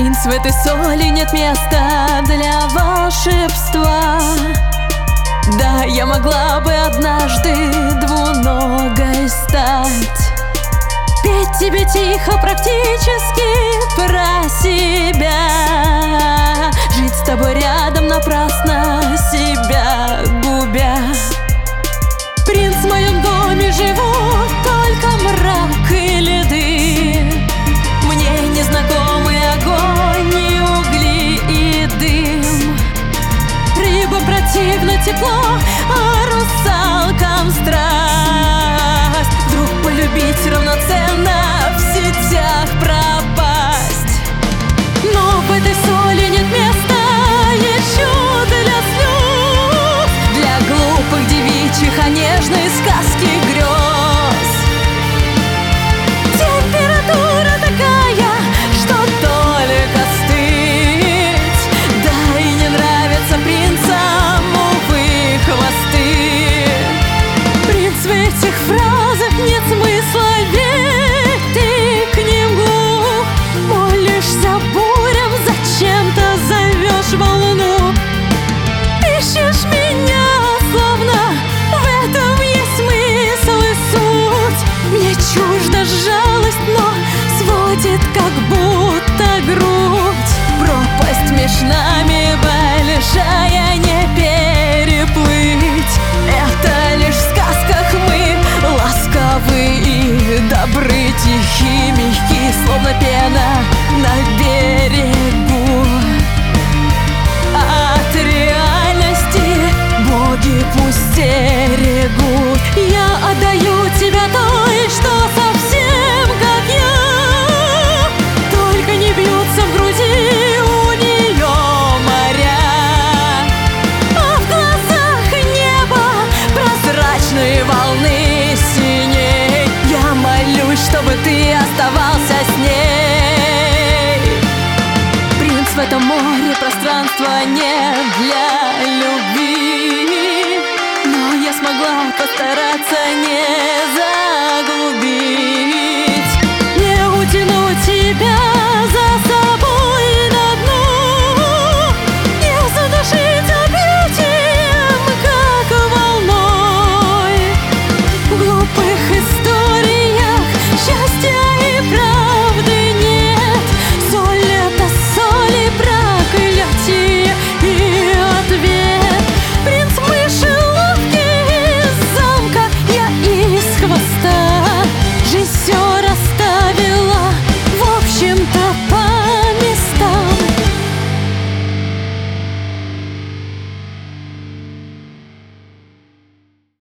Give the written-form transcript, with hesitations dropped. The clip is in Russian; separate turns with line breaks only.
Принц, в этой соли нет места для волшебства. Да, я могла бы однажды двуногой стать, петь тебе тихо, практически про себя, жить с тобой рядом, напрасно себя губя. Принц, в моем доме живут только мрак или дым. Мне незнакомый огонь, и угли, и дым. Рыбам противно тепло, а русалкам страсть. Вдруг полюбить равноценно, в сетях пропасть. Но в этой соли нет места еще для слез, для глупых девичьих, а нежной сказки грез. Температура такая, что только стыть. Да, и не нравятся принцам, увы, хвосты. Принц, в этих фразах нет смысла, ведь ты к ним глух. Молишься бурям, зачем-то зовешь волну. Ищешь меня, словно в этом есть смысл и суть. Мне чужда жалость, но сводит как будто грудь. Пропасть меж нами большая, не переплыть. Это лишь в сказках мы ласковы и добры, тихие, мягкие, словно пена на берегу. От реальности боги пусть стерегут. Я отдаю тебя той, что совсем как я, только не бьются в груди у нее моря, а в глазах небо прозрачные волны синей. Я молюсь, чтобы ты оставался с ней. Принц, в этом море пространства нет для любви, но я смогла постараться не заглубить.